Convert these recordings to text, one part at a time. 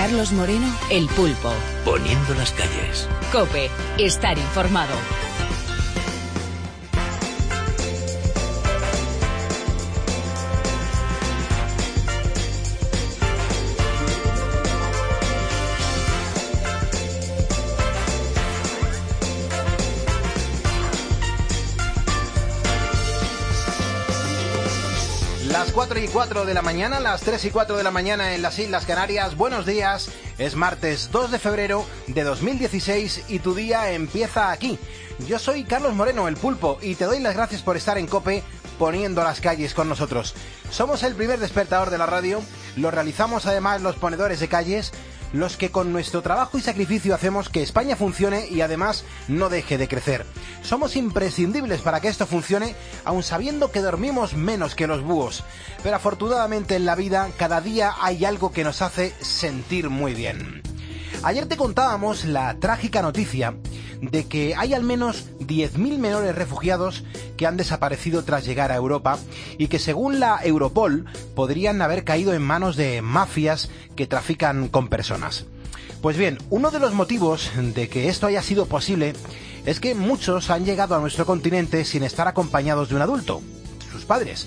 Carlos Moreno, El Pulpo. Poniendo las calles. COPE. Estar informado. Las 4:04 de la mañana, las 3:04 de la mañana en las Islas Canarias. Buenos días, es martes 2 de febrero de 2016 y tu día empieza aquí. Yo soy Carlos Moreno, El Pulpo, y te doy las gracias por estar en COPE poniendo las calles con nosotros. Somos el primer despertador de la radio, lo realizamos además los ponedores de calles, los que con nuestro trabajo y sacrificio hacemos que España funcione y además no deje de crecer. Somos imprescindibles para que esto funcione, aun sabiendo que dormimos menos que los búhos. Pero afortunadamente en la vida cada día hay algo que nos hace sentir muy bien. Ayer te contábamos la trágica noticia de que hay al menos 10.000 menores refugiados que han desaparecido tras llegar a Europa y que según la Europol podrían haber caído en manos de mafias que trafican con personas. Pues bien, uno de los motivos de que esto haya sido posible es que muchos han llegado a nuestro continente sin estar acompañados de un adulto, sus padres.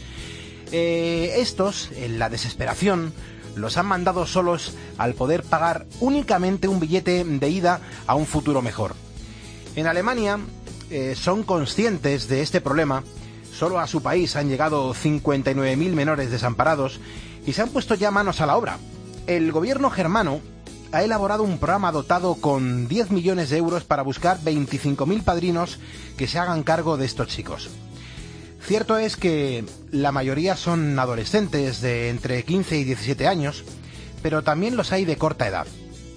Estos, en la desesperación, los han mandado solos al poder pagar únicamente un billete de ida a un futuro mejor. En Alemania son conscientes de este problema. Solo a su país han llegado 59.000 menores desamparados y se han puesto ya manos a la obra. El gobierno germano ha elaborado un programa dotado con 10 millones de euros para buscar 25.000 padrinos que se hagan cargo de estos chicos. Cierto es que la mayoría son adolescentes de entre 15 y 17 años, pero también los hay de corta edad.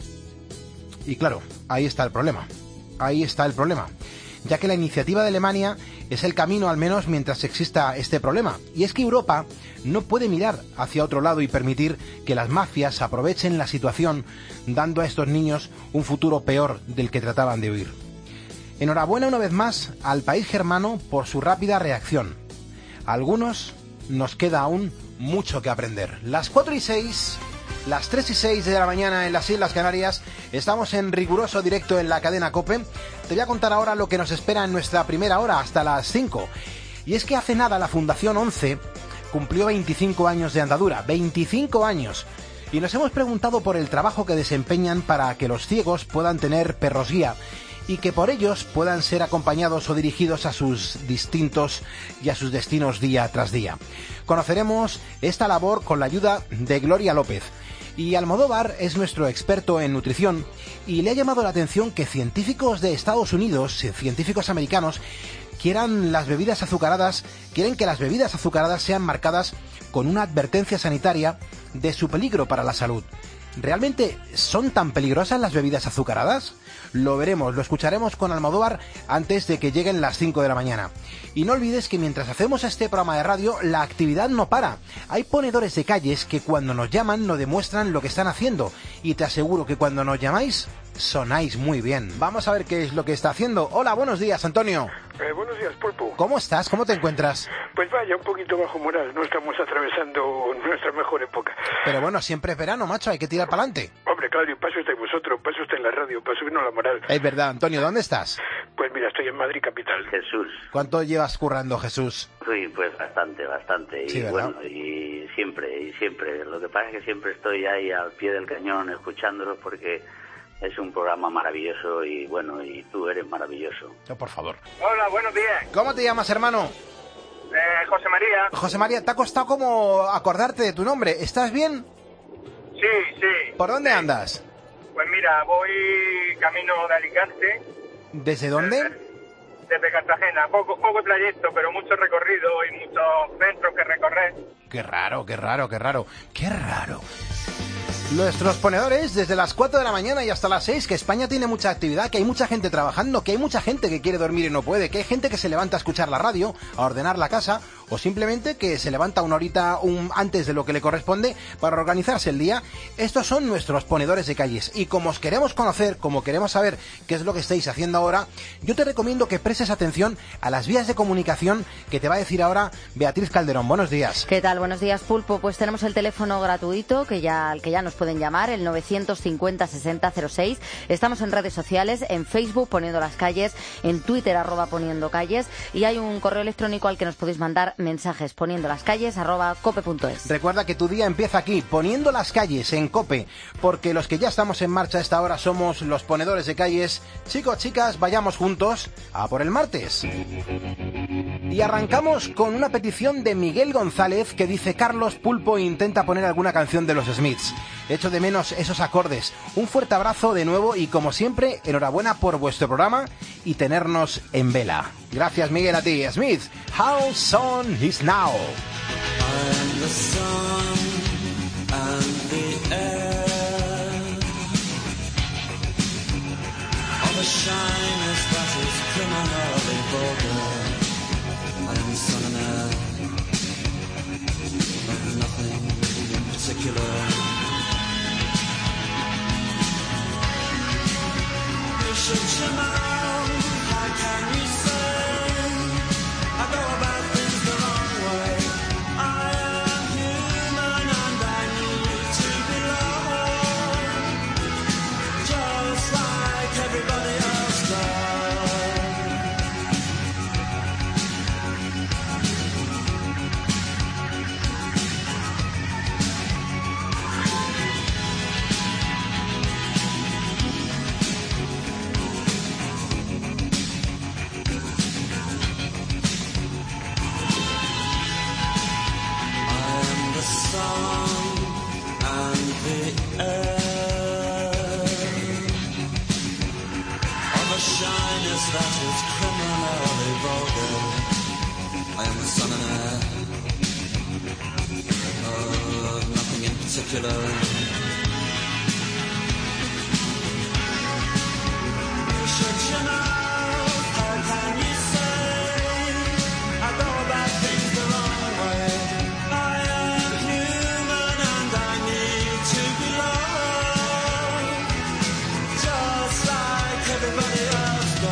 Y claro, ahí está el problema, ya que la iniciativa de Alemania es el camino al menos mientras exista este problema, y es que Europa no puede mirar hacia otro lado y permitir que las mafias aprovechen la situación, dando a estos niños un futuro peor del que trataban de huir. Enhorabuena una vez más al país germano por su rápida reacción. A algunos nos queda aún mucho que aprender. Las 4:06, las 3:06 de la mañana en las Islas Canarias, estamos en riguroso directo en la cadena COPE. Te voy a contar ahora lo que nos espera en nuestra primera hora hasta las 5. Y es que hace nada la Fundación 11 cumplió 25 años de andadura, 25 años. Y nos hemos preguntado por el trabajo que desempeñan para que los ciegos puedan tener perros guía y que por ellos puedan ser acompañados o dirigidos a sus distintos y a sus destinos día tras día. Conoceremos esta labor con la ayuda de Gloria López. Y Almodóvar es nuestro experto en nutrición y le ha llamado la atención que científicos de Estados Unidos, científicos americanos, quieren que las bebidas azucaradas sean marcadas con una advertencia sanitaria de su peligro para la salud. ¿Realmente son tan peligrosas las bebidas azucaradas? Lo veremos, lo escucharemos con Almodóvar antes de que lleguen las 5 de la mañana. Y no olvides que mientras hacemos este programa de radio, la actividad no para. Hay ponedores de calles que cuando nos llaman nos demuestran lo que están haciendo. Y te aseguro que cuando nos llamáis, sonáis muy bien. Vamos a ver qué es lo que está haciendo. Hola, buenos días, Antonio. Buenos días, Pulpo. ¿Cómo estás? ¿Cómo te encuentras? Pues vaya, un poquito bajo moral. No estamos atravesando nuestra mejor época. Pero bueno, siempre es verano, macho. Hay que tirar para adelante. Hombre, claro, y paso estáis vosotros, paso está en la radio, para subirnos la moral. Es verdad, Antonio, ¿dónde estás? Pues mira, estoy en Madrid capital. Jesús. ¿Cuánto llevas currando, Jesús? Sí, pues bastante. Sí, y ¿verdad? bueno, y siempre. Lo que pasa es que siempre estoy ahí al pie del cañón escuchándolos porque es un programa maravilloso y bueno, y tú eres maravilloso. Yo, por favor. Hola, buenos días. ¿Cómo te llamas, hermano? José María. José María, ¿te ha costado como acordarte de tu nombre? ¿Estás bien? Sí. ¿Por dónde andas? Pues mira, voy camino de Alicante. ¿Desde dónde? Desde Cartagena. Poco trayecto, pero mucho recorrido y muchos centros que recorrer. Qué raro. Nuestros ponedores desde las 4 de la mañana y hasta las 6, que España tiene mucha actividad, que hay mucha gente trabajando, que hay mucha gente que quiere dormir y no puede, que hay gente que se levanta a escuchar la radio, a ordenar la casa o simplemente que se levanta una horita antes de lo que le corresponde para organizarse el día. Estos son nuestros ponedores de calles, y como os queremos conocer, como queremos saber qué es lo que estáis haciendo ahora, yo te recomiendo que prestes atención a las vías de comunicación que te va a decir ahora Beatriz Calderón. Buenos días. ¿Qué tal? Buenos días, Pulpo. Pues tenemos el teléfono gratuito al que ya nos pueden llamar, el 950-6006. Estamos en redes sociales, en Facebook Poniendo las Calles, en Twitter @Poniendo Calles, y hay un correo electrónico al que nos podéis mandar mensajes, poniendolascalles@cope.es. Recuerda que tu día empieza aquí, Poniendo las Calles, en COPE, porque los que ya estamos en marcha a esta hora somos los ponedores de calles. Chicos, chicas, vayamos juntos a por el martes. Y arrancamos con una petición de Miguel González que dice: Carlos, Pulpo intenta poner alguna canción de los Smiths. Echo de menos esos acordes. Un fuerte abrazo de nuevo y, como siempre, enhorabuena por vuestro programa y tenernos en vela. Gracias, Miguel, a ti. Smith, How Sun Is Now. I'm the sun and the air of a shyness that is criminally vulgar. I am the sun and air of nothing in particular. You should know, how can you say I go about things the wrong way? I am human and I need to be loved, just like everybody else does. That is criminally vulgar. I am the sun and air of nothing in particular. You should know, how can you say I go about things the wrong way? I am human and I need to be loved, just like everybody else.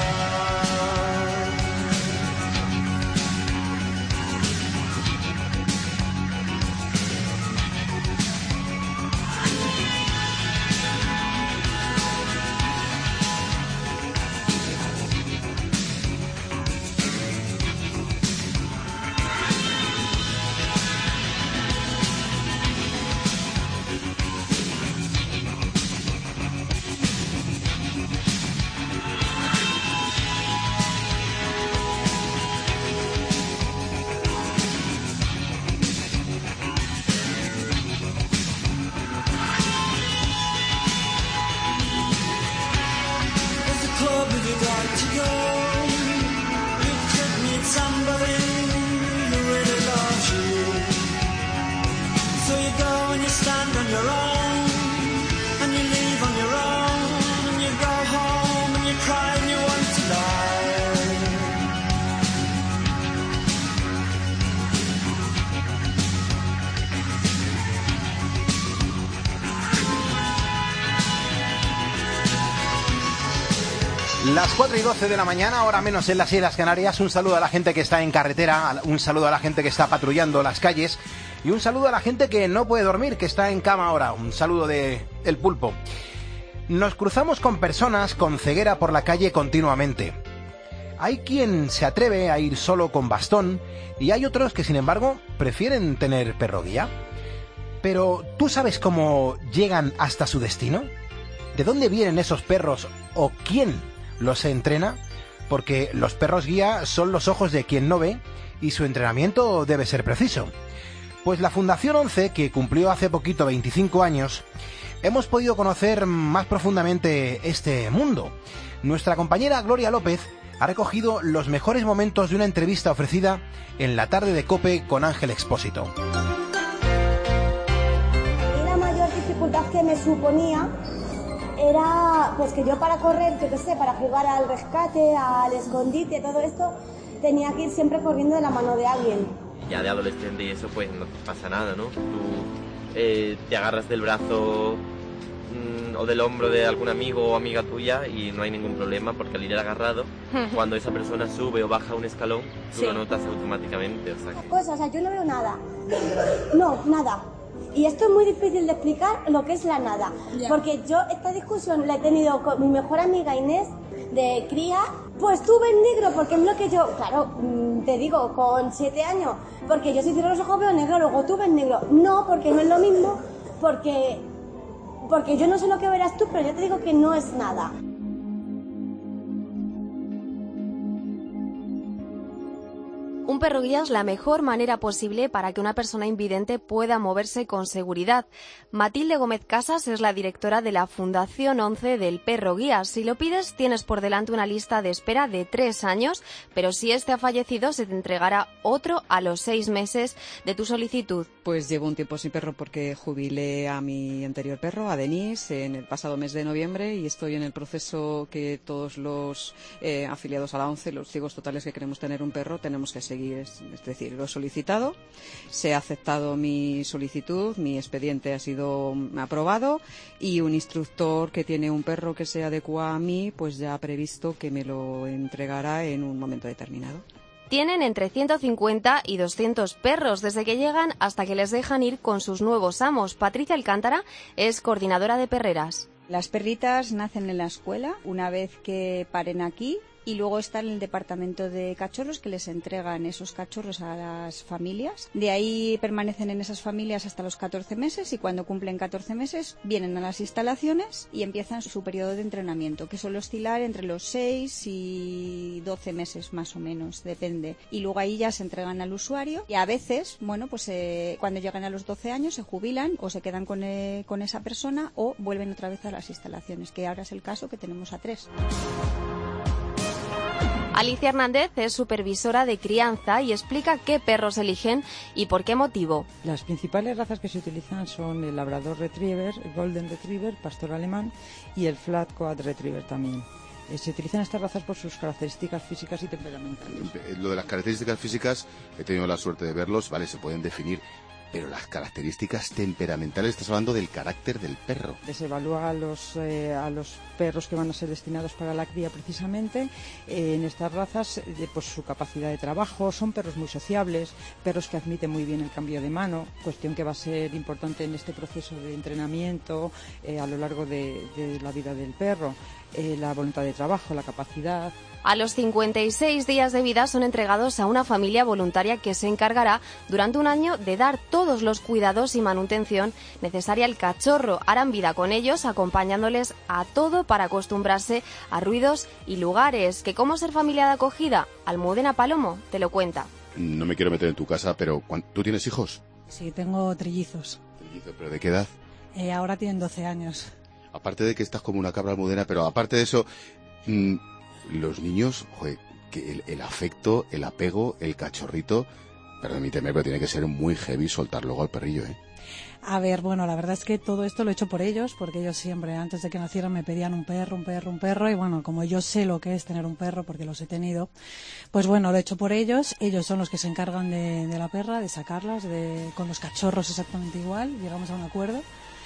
Las 4:12 de la mañana, hora menos en las Islas Canarias. Un saludo a la gente que está en carretera, un saludo a la gente que está patrullando las calles y un saludo a la gente que no puede dormir, que está en cama ahora. Un saludo de El Pulpo. Nos cruzamos con personas con ceguera por la calle continuamente. Hay quien se atreve a ir solo con bastón y hay otros que, sin embargo, prefieren tener perro guía. Pero, ¿tú sabes cómo llegan hasta su destino? ¿De dónde vienen esos perros o quién los entrena? Porque los perros guía son los ojos de quien no ve y su entrenamiento debe ser preciso. Pues la Fundación 11, que cumplió hace poquito 25 años, hemos podido conocer más profundamente este mundo. Nuestra compañera Gloria López ha recogido los mejores momentos de una entrevista ofrecida en la tarde de COPE con Ángel Expósito. La mayor dificultad que me suponía era pues que yo para correr, yo qué sé, para jugar al rescate, al escondite, todo esto, tenía que ir siempre corriendo de la mano de alguien. Ya de adolescente y eso, pues no pasa nada, ¿no? Tú te agarras del brazo o del hombro de algún amigo o amiga tuya y no hay ningún problema, porque al ir agarrado, cuando esa persona sube o baja un escalón, tú lo notas automáticamente. O sea, yo no veo nada. No, nada. Y esto es muy difícil de explicar lo que es la nada. Porque yo esta discusión la he tenido con mi mejor amiga Inés, de cría. Pues tú ves negro, porque es lo que yo, claro, te digo, con 7 años, porque yo si cierro los ojos veo negro, luego tú ves negro. No, porque no es lo mismo, porque yo no sé lo que verás tú, pero yo te digo que no es nada. Un perro guía es la mejor manera posible para que una persona invidente pueda moverse con seguridad. Matilde Gómez Casas es la directora de la Fundación 11 del Perro Guía. Si lo pides, tienes por delante una lista de espera de 3 años, pero si este ha fallecido, se te entregará otro a los 6 meses de tu solicitud. Pues llevo un tiempo sin perro porque jubilé a mi anterior perro, a Denise, en el pasado mes de noviembre, y estoy en el proceso que todos los afiliados a la 11, los ciegos totales que queremos tener un perro, tenemos que seguir. Es decir, lo he solicitado, se ha aceptado mi solicitud, mi expediente ha sido aprobado y un instructor que tiene un perro que se adecua a mí, pues ya ha previsto que me lo entregará en un momento determinado. Tienen entre 150 y 200 perros desde que llegan hasta que les dejan ir con sus nuevos amos. Patricia Alcántara es coordinadora de perreras. Las perritas nacen en la escuela una vez que paren aquí. Y luego está en el departamento de cachorros, que les entregan esos cachorros a las familias. De ahí permanecen en esas familias hasta los 14 meses y cuando cumplen 14 meses vienen a las instalaciones y empiezan su periodo de entrenamiento, que suele oscilar entre los 6 y 12 meses más o menos, depende. Y luego ahí ya se entregan al usuario y a veces, bueno, pues cuando llegan a los 12 años se jubilan o se quedan con esa persona o vuelven otra vez a las instalaciones, que ahora es el caso que tenemos a 3. Alicia Hernández es supervisora de crianza y explica qué perros eligen y por qué motivo. Las principales razas que se utilizan son el Labrador Retriever, el Golden Retriever, Pastor Alemán y el Flat Coat Retriever también. Se utilizan estas razas por sus características físicas y temperamentales. Lo de las características físicas, he tenido la suerte de verlos, vale, se pueden definir. Pero las características temperamentales, estás hablando del carácter del perro. Se evalúa a los perros que van a ser destinados para la cría precisamente. En estas razas, pues su capacidad de trabajo, son perros muy sociables, perros que admiten muy bien el cambio de mano, cuestión que va a ser importante en este proceso de entrenamiento a lo largo de la vida del perro. La voluntad de trabajo, la capacidad. A los 56 días de vida son entregados a una familia voluntaria que se encargará durante un año de dar todos los cuidados y manutención necesaria al cachorro. Harán vida con ellos, acompañándoles a todo para acostumbrarse a ruidos y lugares. ¿Que cómo ser familia de acogida? Almudena Palomo te lo cuenta. No me quiero meter en tu casa, pero ¿tú tienes hijos? Sí, tengo trillizos. ¿Pero de qué edad? Ahora tienen 12 años. Aparte de que estás como una cabra, Almudena, pero aparte de eso... los niños, joder, que el afecto, el apego, el cachorrito, permíteme, pero tiene que ser muy heavy soltar luego al perrillo, ¿eh? A ver, bueno, la verdad es que todo esto lo he hecho por ellos, porque ellos siempre, antes de que nacieran, me pedían un perro, y bueno, como yo sé lo que es tener un perro, porque los he tenido, pues bueno, lo he hecho por ellos. Ellos son los que se encargan de la perra, de sacarlas, con los cachorros exactamente igual, llegamos a un acuerdo.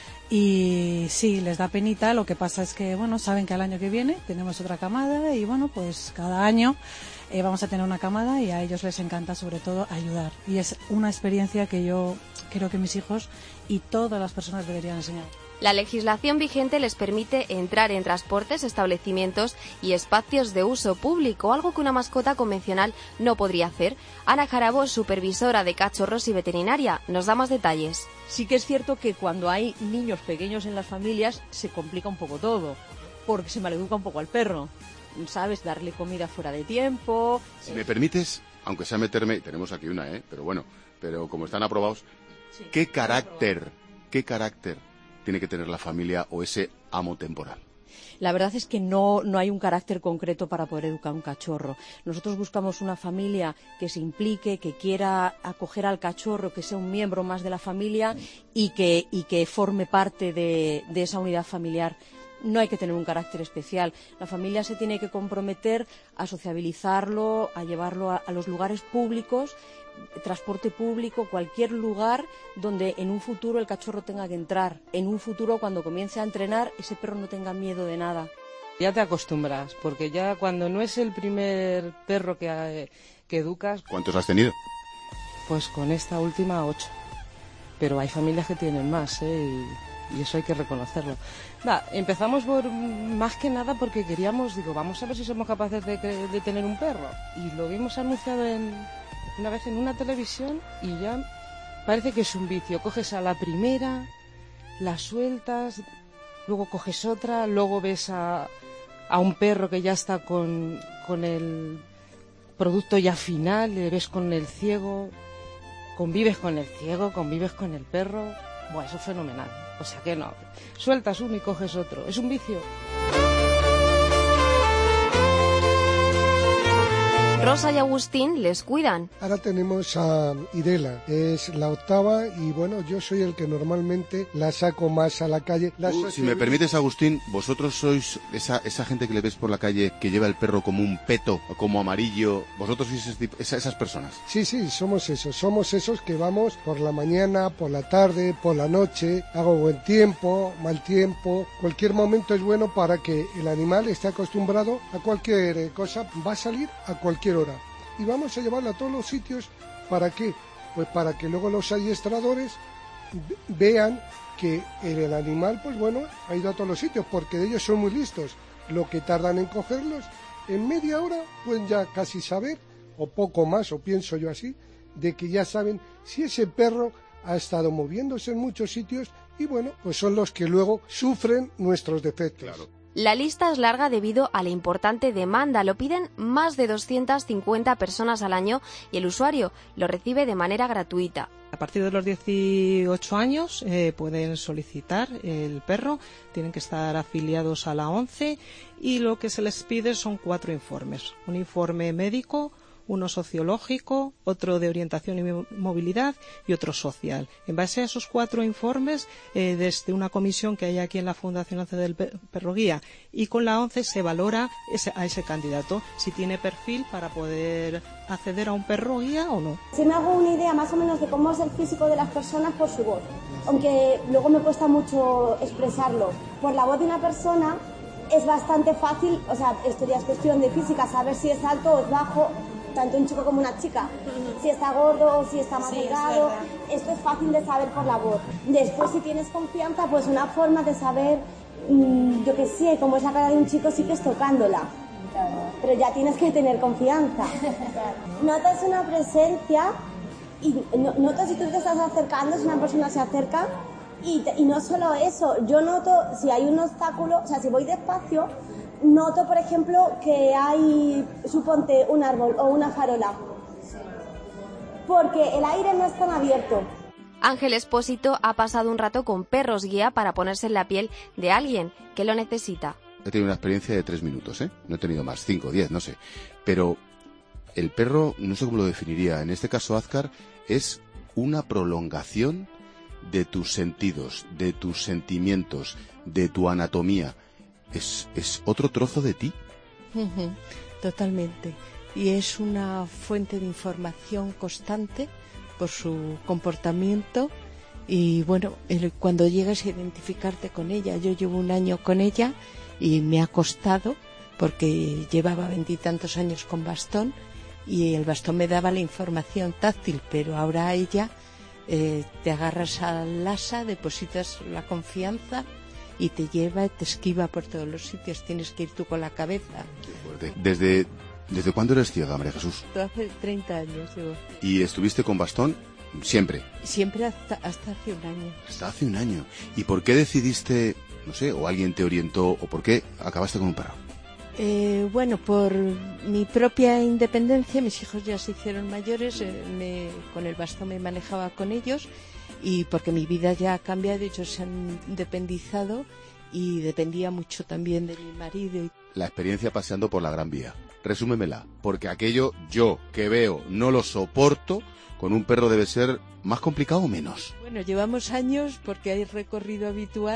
Y sí, les da penita, lo que pasa es que, bueno, saben que al año que viene tenemos otra camada y, bueno, pues cada año vamos a tener una camada y a ellos les encanta sobre todo ayudar. Y es una experiencia que yo creo que mis hijos y todas las personas deberían enseñar. La legislación vigente les permite entrar en transportes, establecimientos y espacios de uso público, algo que una mascota convencional no podría hacer. Ana Jarabo es supervisora de cachorros y veterinaria. Nos da más detalles. Sí que es cierto que cuando hay niños pequeños en las familias se complica un poco todo, porque se maleduca un poco al perro. ¿Sabes? Darle comida fuera de tiempo. Si me permites, aunque sea meterme, tenemos aquí una, pero como están aprobados, sí, ¿qué carácter tiene que tener la familia o ese amo temporal? La verdad es que no hay un carácter concreto para poder educar un cachorro. Nosotros buscamos una familia que se implique, que quiera acoger al cachorro, que sea un miembro más de la familia y que forme parte de esa unidad familiar no hay que tener un carácter especial. La familia se tiene que comprometer a sociabilizarlo, a llevarlo a los lugares públicos, transporte público, cualquier lugar donde en un futuro el cachorro tenga que entrar. En un futuro, cuando comience a entrenar, ese perro no tenga miedo de nada. Ya te acostumbras, porque ya cuando no es el primer perro que educas... ¿Cuántos has tenido? Pues con esta última 8. Pero hay familias que tienen más, y eso hay que reconocerlo. Empezamos más que nada porque queríamos, vamos a ver si somos capaces de tener un perro. Y lo vimos anunciado una vez en una televisión y ya parece que es un vicio. Coges a la primera, la sueltas, luego coges otra, luego ves a un perro que ya está con el producto ya final, le ves con el ciego, convives con el ciego, convives con el perro. Bueno, eso es fenomenal. O sea que no, sueltas uno y coges otro. Es un vicio. Rosa y Agustín les cuidan. Ahora tenemos a Irela, es la octava y bueno, yo soy el que normalmente la saco más a la calle. Si me permites, Agustín, vosotros sois esa gente que le ves por la calle que lleva el perro como un peto, como amarillo. ¿Vosotros sois esas personas? Sí, somos esos que vamos por la mañana, por la tarde, por la noche, hago buen tiempo, mal tiempo, cualquier momento es bueno para que el animal esté acostumbrado a cualquier cosa, va a salir a cualquier hora. Y vamos a llevarlo a todos los sitios. ¿Para qué? Pues para que luego los adiestradores vean que el animal, pues bueno, ha ido a todos los sitios, porque ellos son muy listos. Lo que tardan en cogerlos, en media hora pueden ya casi saber, o poco más, o pienso yo así, de que ya saben si ese perro ha estado moviéndose en muchos sitios y bueno, pues son los que luego sufren nuestros defectos. Claro. La lista es larga debido a la importante demanda. Lo piden más de 250 personas al año y el usuario lo recibe de manera gratuita. A partir de los 18 años pueden solicitar el perro, tienen que estar afiliados a la ONCE y lo que se les pide son 4 informes. Un informe médico, uno sociológico, otro de orientación y movilidad y otro social. En base a esos 4 informes, desde una comisión que hay aquí en la Fundación ONCE del Perro Guía y con la ONCE se valora a ese candidato, si tiene perfil para poder acceder a un perro guía o no. Si me hago una idea más o menos de cómo es el físico de las personas por su voz, aunque luego me cuesta mucho expresarlo. Por la voz de una persona es bastante fácil, o sea, esto ya es cuestión de física, saber si es alto o es bajo, tanto un chico como una chica, si está gordo o si está más delgado, esto es fácil de saber por la voz. Después, si tienes confianza, pues una forma de saber, yo qué sé, cómo es la cara de un chico sí que es tocándola, pero ya tienes que tener confianza. Notas una presencia y notas si tú te estás acercando, si una persona se acerca y no solo eso, yo noto si hay un obstáculo, o sea, si voy despacio, noto, por ejemplo, que hay, suponte, un árbol o una farola, porque el aire no es tan abierto. Ángel Espósito ha pasado un rato con perros guía para ponerse en la piel de alguien que lo necesita. He tenido una experiencia de 3 minutos, No he tenido más, 5, 10, no sé. Pero el perro, no sé cómo lo definiría, en este caso Azcar, es una prolongación de tus sentidos, de tus sentimientos, de tu anatomía. Es otro trozo de ti. Totalmente. Y es una fuente de información constante por su comportamiento. Y bueno, cuando llegas a identificarte con ella, yo llevo 1 año con ella y me ha costado porque llevaba 20 y tantos años con bastón y el bastón me daba la información táctil, pero ahora ella te agarras al asa, depositas la confianza y te lleva, te esquiva por todos los sitios, tienes que ir tú con la cabeza. Qué fuerte. ¿Desde cuándo eres ciega, María Jesús? Hace 30 años llevo. ¿Y estuviste con bastón siempre? Siempre hasta hace 1 año. Hasta hace 1 año. ¿Y por qué decidiste, no sé, o alguien te orientó, o por qué acabaste con un perro? Bueno, por mi propia independencia, mis hijos ya se hicieron mayores, con el bastón me manejaba con ellos y porque mi vida ya ha cambiado, ellos se han independizado y dependía mucho también de mi marido. La experiencia paseando por la Gran Vía. Resúmemela, porque aquello yo que veo no lo soporto, con un perro debe ser más complicado o menos. Bueno, llevamos años porque hay recorrido habitual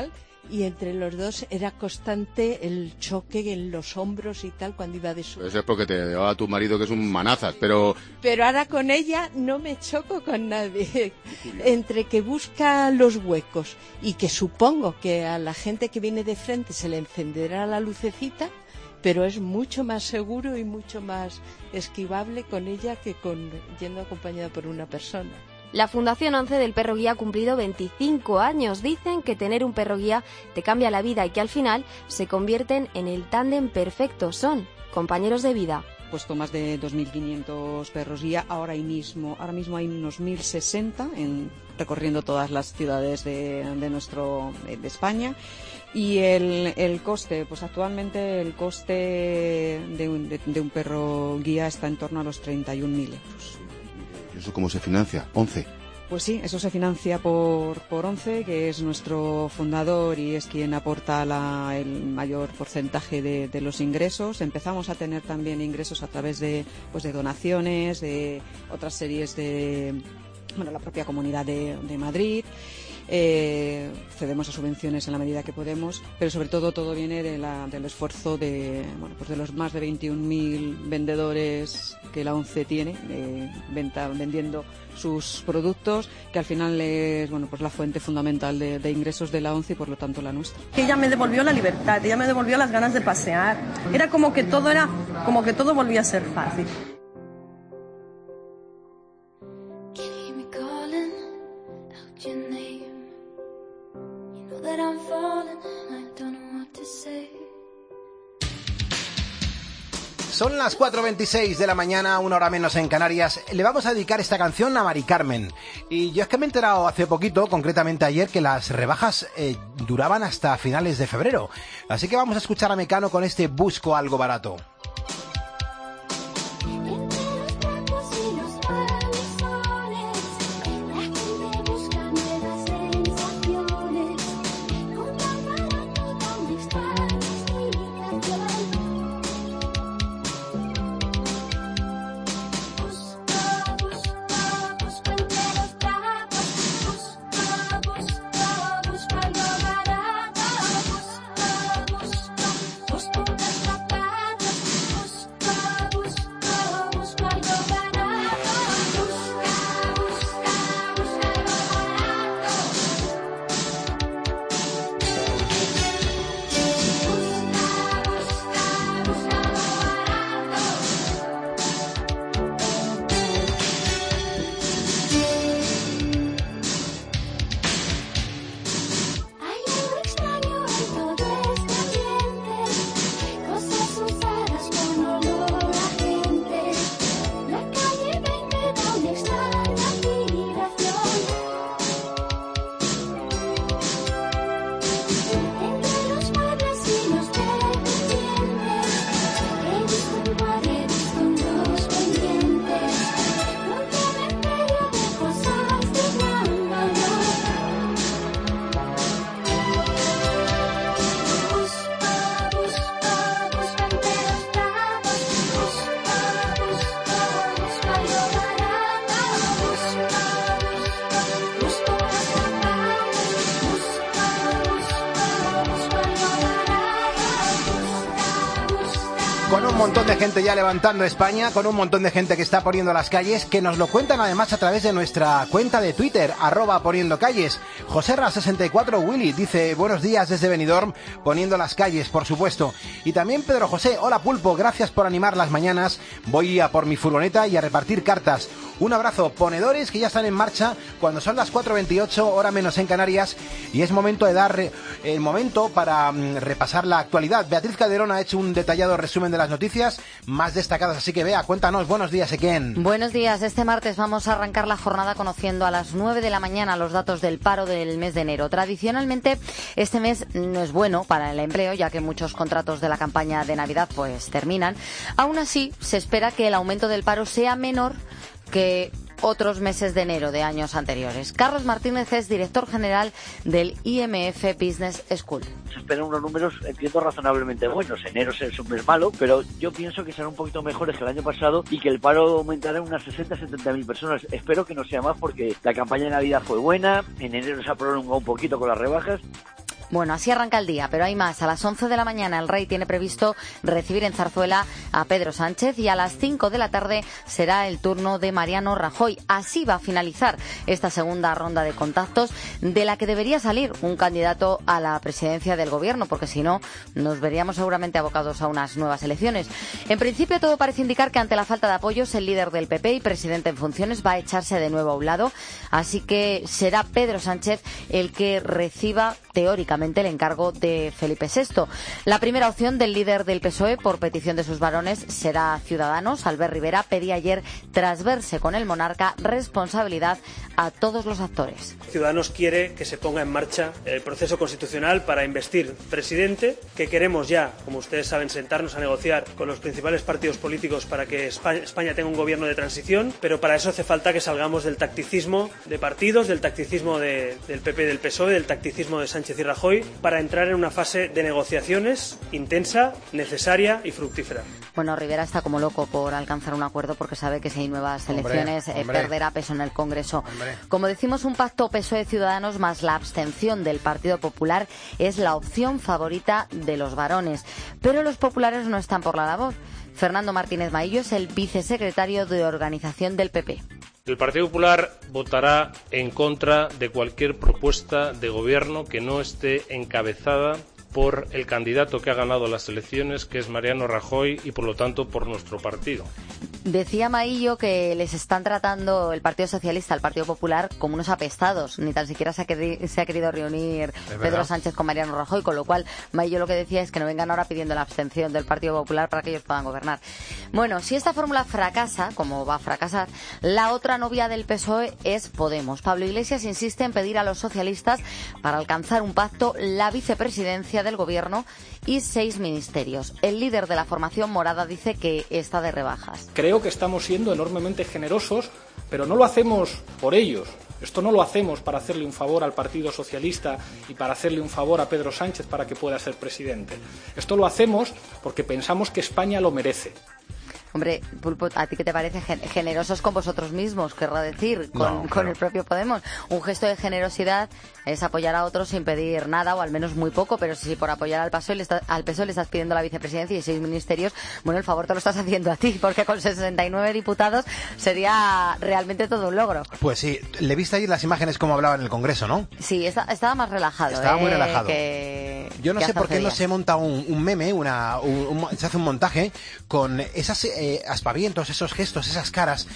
y entre los dos era constante el choque en los hombros y tal cuando iba de su... Eso es porque te llevaba tu marido que es un manazas, pero ahora con ella no me choco con nadie. Entre que busca los huecos y que supongo que a la gente que viene de frente se le encenderá la lucecita, pero es mucho más seguro y mucho más esquivable con ella que yendo acompañada por una persona. La Fundación 11 del Perro Guía ha cumplido 25 años. Dicen que tener un perro guía te cambia la vida y que al final se convierten en el tándem perfecto. Son compañeros de vida. Puesto más de 2.500 perros guía. Ahora mismo hay unos 1.060 recorriendo todas las ciudades de España. Y el coste, pues actualmente el coste de un perro guía está en torno a los 31.000 euros. ¿Y eso cómo se financia? ¿11? Pues sí, eso se financia por 11, que es nuestro fundador y es quien aporta el mayor porcentaje de los ingresos. Empezamos a tener también ingresos a través de donaciones, de otras series la propia Comunidad de Madrid. Cedemos a subvenciones en la medida que podemos, pero sobre todo viene del esfuerzo de los más de 21.000 vendedores que la ONCE tiene vendiendo sus productos, que al final es la fuente fundamental de ingresos de la ONCE y por lo tanto la nuestra. Ella me devolvió la libertad, ella me devolvió las ganas de pasear. Era como que todo volvía a ser fácil. Son las 4:26 de la mañana, 1 hora menos en Canarias. Le vamos a dedicar esta canción a Mari Carmen. Y yo es que me he enterado hace poquito, concretamente ayer, que las rebajas duraban hasta finales de febrero. Así que vamos a escuchar a Mecano con este Busco algo barato. Con un montón de gente ya levantando España, con un montón de gente que está poniendo las calles, que nos lo cuentan además a través de nuestra cuenta de Twitter, @poniendocalles. Joserra64 Willy dice, buenos días desde Benidorm, poniendo las calles, por supuesto. Y también Pedro José, hola Pulpo, gracias por animar las mañanas, voy a por mi furgoneta y a repartir cartas. Un abrazo, ponedores que ya están en marcha cuando son las 4:28, hora menos en Canarias, y es momento de dar el momento para repasar la actualidad. Beatriz Calderón ha hecho un detallado resumen de las noticias más destacadas, así que Bea, cuéntanos. Buenos días, Equén. Buenos días. Este martes vamos a arrancar la jornada conociendo a las 9 de la mañana los datos del paro del mes de enero. Tradicionalmente, este mes no es bueno para el empleo, ya que muchos contratos de la campaña de Navidad pues terminan. Aún así, se espera que el aumento del paro sea menor que otros meses de enero de años anteriores. Carlos Martínez es director general del IMF Business School. Se esperan unos números, entiendo, razonablemente buenos. Enero es un mes malo, pero yo pienso que serán un poquito mejores que el año pasado y que el paro aumentará en unas 60-70.000 personas. Espero que no sea más porque la campaña de Navidad fue buena, en enero se ha prolongado un poquito con las rebajas. Bueno, así arranca el día, pero hay más. A las 11 de la mañana el Rey tiene previsto recibir en Zarzuela a Pedro Sánchez y a las 5 de la tarde será el turno de Mariano Rajoy. Así va a finalizar esta segunda ronda de contactos, de la que debería salir un candidato a la presidencia del Gobierno, porque si no nos veríamos seguramente abocados a unas nuevas elecciones. En principio todo parece indicar que ante la falta de apoyos el líder del PP y presidente en funciones va a echarse de nuevo a un lado, así que será Pedro Sánchez el que reciba teóricamente el encargo de Felipe VI. La primera opción del líder del PSOE, por petición de sus varones, será Ciudadanos. Albert Rivera pedía ayer, tras verse con el monarca, responsabilidad a todos los actores. Ciudadanos quiere que se ponga en marcha el proceso constitucional para investir presidente, que queremos ya, como ustedes saben, sentarnos a negociar con los principales partidos políticos para que España tenga un gobierno de transición, pero para eso hace falta que salgamos del tacticismo de partidos, del tacticismo del PP y del PSOE, del tacticismo de Sánchez y Rajoy, para entrar en una fase de negociaciones intensa, necesaria y fructífera. Bueno, Rivera está como loco por alcanzar un acuerdo porque sabe que si hay nuevas elecciones perderá peso en el Congreso. Como decimos, un pacto PSOE-Ciudadanos más la abstención del Partido Popular es la opción favorita de los varones. Pero los populares no están por la labor. Fernando Martínez Maillo es el vicesecretario de organización del PP. El Partido Popular votará en contra de cualquier propuesta de gobierno que no esté encabezada por el candidato que ha ganado las elecciones, que es Mariano Rajoy, y por lo tanto por nuestro partido. Decía Maillo que les están tratando el Partido Socialista, el Partido Popular, como unos apestados. Ni tan siquiera se ha querido reunir Pedro Sánchez con Mariano Rajoy, con lo cual Maillo lo que decía es que no vengan ahora pidiendo la abstención del Partido Popular para que ellos puedan gobernar. Bueno, si esta fórmula fracasa, como va a fracasar, la otra novia del PSOE es Podemos. Pablo Iglesias insiste en pedir a los socialistas, para alcanzar un pacto, la vicepresidencia del Gobierno y 6 ministerios. El líder de la formación morada dice que está de rebajas. Creo que estamos siendo enormemente generosos, pero no lo hacemos por ellos. Esto no lo hacemos para hacerle un favor al Partido Socialista y para hacerle un favor a Pedro Sánchez para que pueda ser presidente. Esto lo hacemos porque pensamos que España lo merece. Hombre, Pulpo, ¿a ti qué te parece? Generosos con vosotros mismos, querrá decir, con el propio Podemos. Un gesto de generosidad es apoyar a otros sin pedir nada, o al menos muy poco, pero si por apoyar al PSOE le estás pidiendo la vicepresidencia y 6 ministerios, bueno, el favor te lo estás haciendo a ti, porque con 69 diputados sería realmente todo un logro. Pues sí, le viste ayer las imágenes como hablaba en el Congreso, ¿no? Sí, estaba más relajado. Estaba muy relajado. Yo no sé por qué no se se monta un meme, se hace un montaje con esas aspavientos, esos gestos, esas caras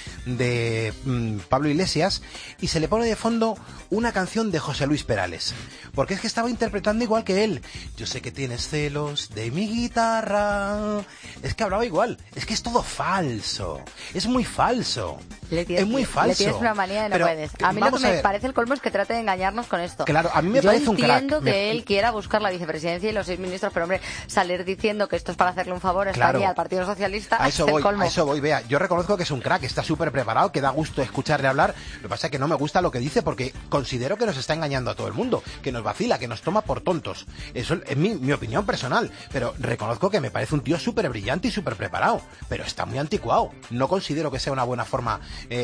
de Pablo Iglesias, y se le pone de fondo una canción de José Luis Perales, porque es que estaba interpretando igual que él. Yo sé que tienes celos de mi guitarra. Es que hablaba igual. Es que es todo falso. Es muy falso. Es muy falso. Le tienes una manía de no puedes. A mí lo que me parece el colmo es que trate de engañarnos con esto. Claro, a mí me parece un crack. Yo entiendo que él quiera buscar la vicepresidencia y los 6 ministros, pero hombre, salir diciendo que esto es para hacerle un favor a España y al Partido Socialista es el colmo. A eso voy, vea. Yo reconozco que es un crack, está súper preparado, que da gusto escucharle hablar. Lo que pasa es que no me gusta lo que dice, porque considero que nos está engañando a todo el mundo, que nos vacila, que nos toma por tontos. Eso es mi opinión personal, pero reconozco que me parece un tío súper brillante y súper preparado, pero está muy anticuado. No considero que sea una buena forma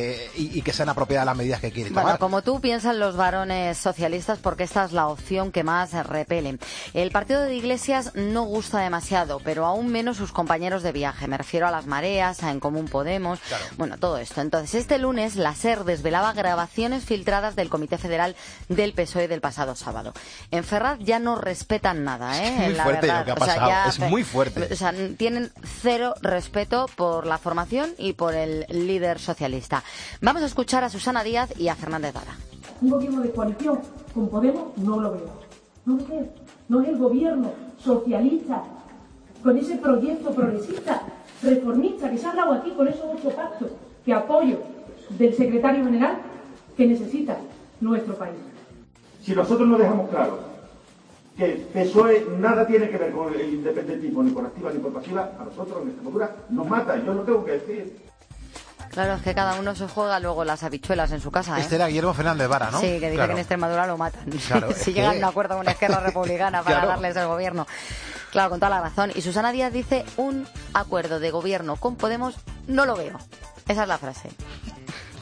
y que sean apropiadas las medidas que quiere tomar. Bueno, como tú piensan los varones socialistas, porque esta es la opción que más repelen. El partido de Iglesias no gusta demasiado, pero aún menos sus compañeros de viaje. Me refiero a las mareas, a En Común Podemos, bueno, todo esto. Entonces, este lunes la SER desvelaba grabaciones filtradas del Comité Federal del PSOE del pasado sábado. En Ferraz ya no respetan nada, Es muy fuerte lo que ha pasado, es muy fuerte. O sea, tienen cero respeto por la formación y por el líder socialista. Vamos a escuchar a Susana Díaz y a Fernández Vara. Un gobierno de coalición con Podemos no lo veo. No lo veo. No es el gobierno socialista con ese proyecto progresista, reformista, que se ha hablado aquí con esos 8 pactos que apoyo del secretario general que necesita nuestro país. Si nosotros no dejamos claro que el PSOE nada tiene que ver con el independentismo, ni por activa ni por pasiva, a nosotros en Extremadura nos mata, yo lo tengo que decir. Claro, es que cada uno se juega luego las habichuelas en su casa. Este era Guillermo Fernández Vara, ¿no? Sí, que dice que en Extremadura lo matan. Claro, si llegan a un acuerdo con Esquerra Republicana para darles el gobierno. Claro, con toda la razón. Y Susana Díaz dice, un acuerdo de gobierno con Podemos no lo veo. Esa es la frase.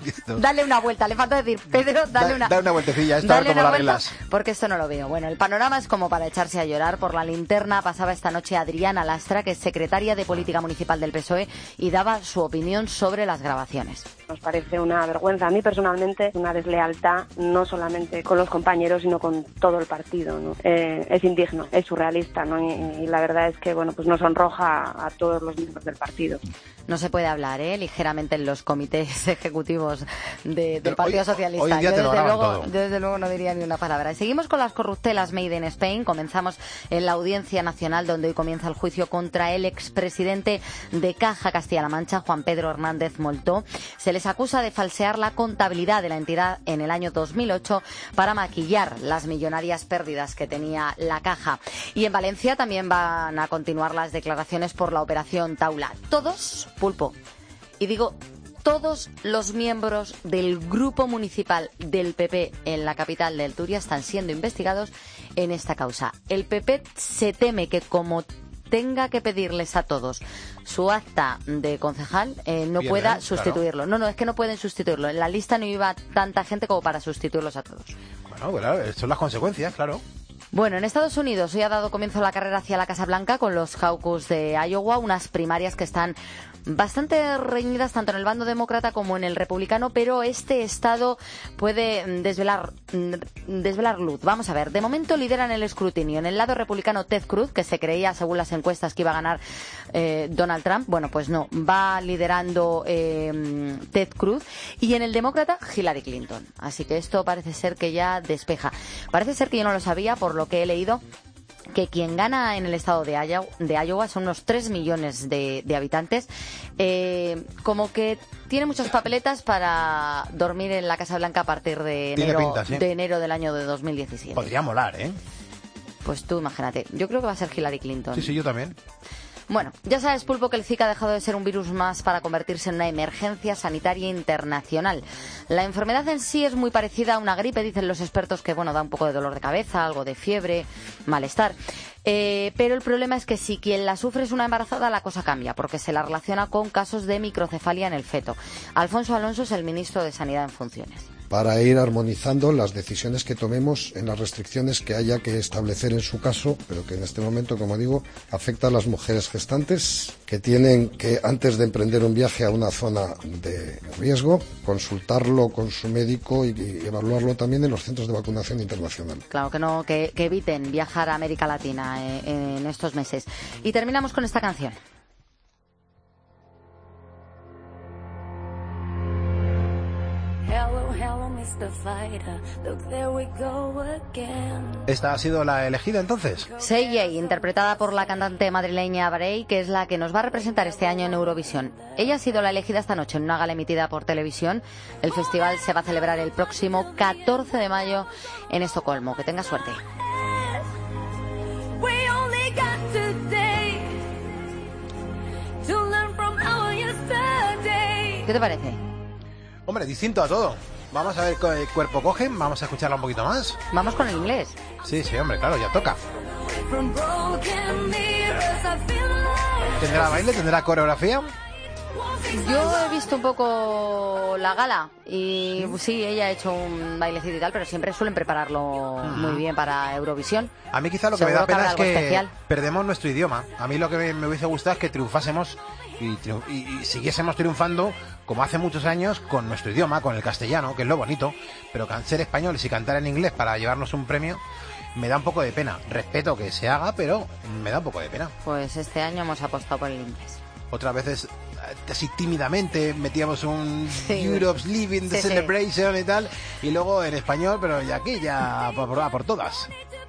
Dale una vuelta, le falta decir, Pedro, dale una vueltecilla, esto a ver cómo la arreglas. Porque esto no lo veo. Bueno, el panorama es como para echarse a llorar. Por la linterna pasaba esta noche Adriana Lastra, que es secretaria de Política Municipal del PSOE, y daba su opinión sobre las grabaciones. Nos parece una vergüenza. A mí personalmente una deslealtad, no solamente con los compañeros, sino con todo el partido, ¿no? Es indigno, es surrealista, ¿no? Y la verdad es que bueno, pues nos sonroja a todos los miembros del partido. No se puede hablar ligeramente en los comités ejecutivos del Partido Socialista. Hoy en día yo desde luego no diría ni una palabra. Y seguimos con las corruptelas made in Spain. Comenzamos en la Audiencia Nacional, donde hoy comienza el juicio contra el expresidente de Caja Castilla-La Mancha, Juan Pedro Hernández Moltó. Se les acusa de falsear la contabilidad de la entidad en el año 2008 para maquillar las millonarias pérdidas que tenía la Caja. Y en Valencia también van a continuar las declaraciones por la operación Taula. Todos, Pulpo, y digo todos los miembros del grupo municipal del PP en la capital del Turia están siendo investigados en esta causa. El PP se teme que como tenga que pedirles a todos su acta de concejal, no pueda sustituirlo. Claro. No, es que no pueden sustituirlo. En la lista no iba tanta gente como para sustituirlos a todos. Bueno, son las consecuencias, claro. Bueno, en Estados Unidos hoy ha dado comienzo la carrera hacia la Casa Blanca con los caucus de Iowa, unas primarias que están bastante reñidas tanto en el bando demócrata como en el republicano, pero este estado puede desvelar luz. Vamos a ver, de momento lideran el escrutinio. En el lado republicano, Ted Cruz, que se creía, según las encuestas, que iba a ganar Donald Trump. Bueno, pues no, va liderando Ted Cruz. Y en el demócrata, Hillary Clinton. Así que esto parece ser que ya despeja. Parece ser que yo no lo sabía, por lo que he leído, que quien gana en el estado de Iowa son unos 3 millones de habitantes, como que tiene muchas papeletas para dormir en la Casa Blanca a partir de enero del año de 2017. Podría molar, ¿eh? Pues tú imagínate. Yo creo que va a ser Hillary Clinton. Sí, yo también. Bueno, ya sabes, Pulpo, que el Zika ha dejado de ser un virus más para convertirse en una emergencia sanitaria internacional. La enfermedad en sí es muy parecida a una gripe, dicen los expertos, que bueno, da un poco de dolor de cabeza, algo de fiebre, malestar. Pero el problema es que si quien la sufre es una embarazada, la cosa cambia, porque se la relaciona con casos de microcefalia en el feto. Alfonso Alonso es el ministro de Sanidad en funciones. Para ir armonizando las decisiones que tomemos en las restricciones que haya que establecer en su caso, pero que en este momento, como digo, afecta a las mujeres gestantes que tienen que, antes de emprender un viaje a una zona de riesgo, consultarlo con su médico y evaluarlo también en los centros de vacunación internacional. Claro, que eviten viajar a América Latina en estos meses. Y terminamos con esta canción. ¿Esta ha sido la elegida entonces? Say Yay, interpretada por la cantante madrileña Barei, que es la que nos va a representar este año en Eurovisión. Ella ha sido la elegida esta noche en una gala emitida por televisión. El festival se va a celebrar el próximo 14 de mayo en Estocolmo. Que tenga suerte. ¿Qué te parece? Hombre, distinto a todo. Vamos a ver qué cuerpo cogen, vamos a escucharla un poquito más. Vamos con el inglés. Sí, hombre, claro, ya toca. ¿Tendrá baile? ¿Tendrá coreografía? Yo he visto un poco la gala y sí, ella ha hecho un bailecito y tal, pero siempre suelen prepararlo muy bien para Eurovisión. A mí quizá lo que me da pena es que perdemos nuestro idioma. A mí lo que me hubiese gustado es que triunfásemos y siguiésemos triunfando como hace muchos años con nuestro idioma, con el castellano, que es lo bonito, pero ser españoles y cantar en inglés para llevarnos un premio me da un poco de pena. Respeto que se haga, pero me da un poco de pena. Pues este año hemos apostado por el inglés. Otras veces así tímidamente metíamos un Europe's Living the Celebration y tal, y luego en español, pero ya aquí ya por todas.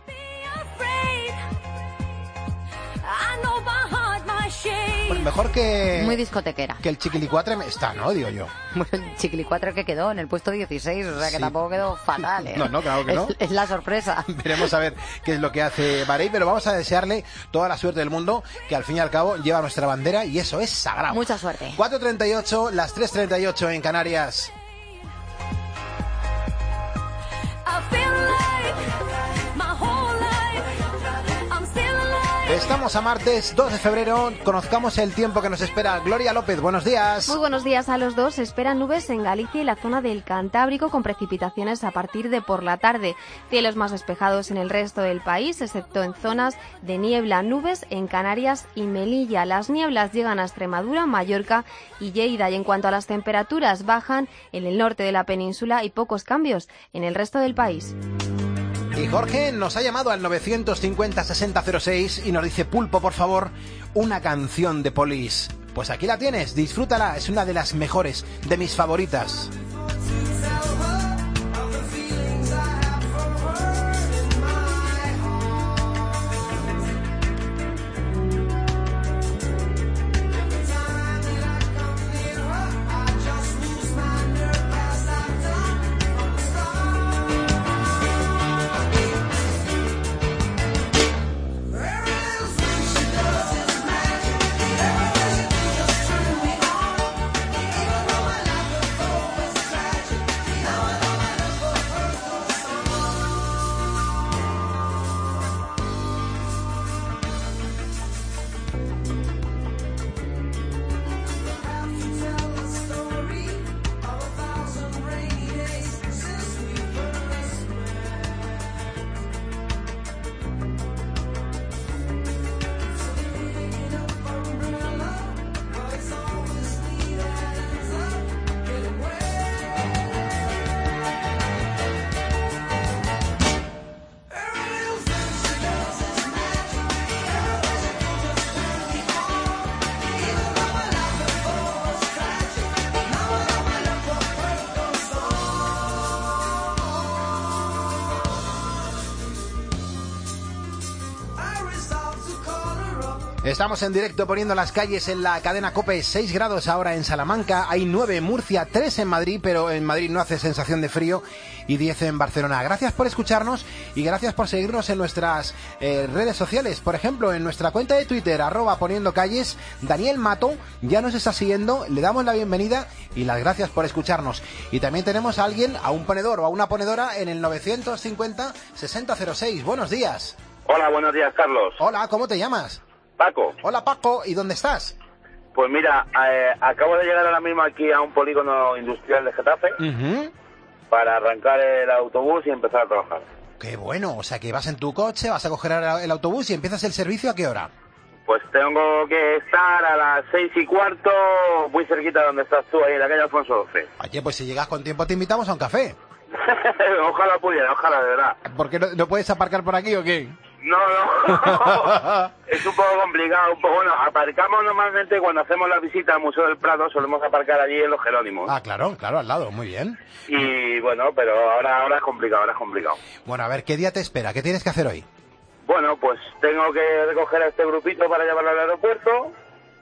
Pues mejor que... Muy discotequera. Que el Chiquilicuatre está, ¿no? Digo yo. Bueno, el Chiquilicuatre que quedó en el puesto 16, o sea que tampoco quedó fatal, ¿eh? No, claro que no. Es la sorpresa. Veremos a ver qué es lo que hace Barei, pero vamos a desearle toda la suerte del mundo, que al fin y al cabo lleva nuestra bandera y eso es sagrado. Mucha suerte. 4:38, las 3:38 en Canarias. Estamos a martes 2 de febrero, conozcamos el tiempo que nos espera. Gloria López, buenos días. Muy buenos días a los dos. Se esperan nubes en Galicia y la zona del Cantábrico con precipitaciones a partir de por la tarde. Cielos más despejados en el resto del país, excepto en zonas de niebla, nubes en Canarias y Melilla. Las nieblas llegan a Extremadura, Mallorca y Lleida. Y en cuanto a las temperaturas, bajan en el norte de la península y pocos cambios en el resto del país. Y Jorge nos ha llamado al 950-6006 y nos dice: Pulpo, por favor, una canción de Police. Pues aquí la tienes, disfrútala, es una de las mejores, de mis favoritas. Estamos en directo poniendo las calles en la cadena COPE. 6 grados ahora en Salamanca, hay 9 en Murcia, 3 en Madrid, pero en Madrid no hace sensación de frío, y 10 en Barcelona. Gracias por escucharnos y gracias por seguirnos en nuestras redes sociales. Por ejemplo, en nuestra cuenta de Twitter, @poniendocalles, Daniel Mato ya nos está siguiendo, le damos la bienvenida y las gracias por escucharnos. Y también tenemos a alguien, a un ponedor o a una ponedora en el 950-6006. Buenos días. Hola, buenos días, Carlos. Hola, ¿cómo te llamas? Paco. Hola, Paco, ¿y dónde estás? Pues mira, acabo de llegar ahora mismo aquí a un polígono industrial de Getafe para arrancar el autobús y empezar a trabajar. Qué bueno, o sea que vas en tu coche, vas a coger el autobús y empiezas el servicio, ¿a qué hora? Pues tengo que estar a las 6:15, muy cerquita de donde estás tú, ahí en la calle Alfonso 12. Oye, pues si llegas con tiempo te invitamos a un café. Ojalá pudiera, ojalá, de verdad. ¿Por qué no puedes aparcar por aquí o qué? No. Es un poco complicado, bueno, aparcamos normalmente cuando hacemos la visita al Museo del Prado, solemos aparcar allí en los Jerónimos. Ah, claro, al lado, muy bien. Y bueno, pero ahora es complicado, Bueno, a ver, ¿qué día te espera? ¿Qué tienes que hacer hoy? Bueno, pues tengo que recoger a este grupito para llevarlo al aeropuerto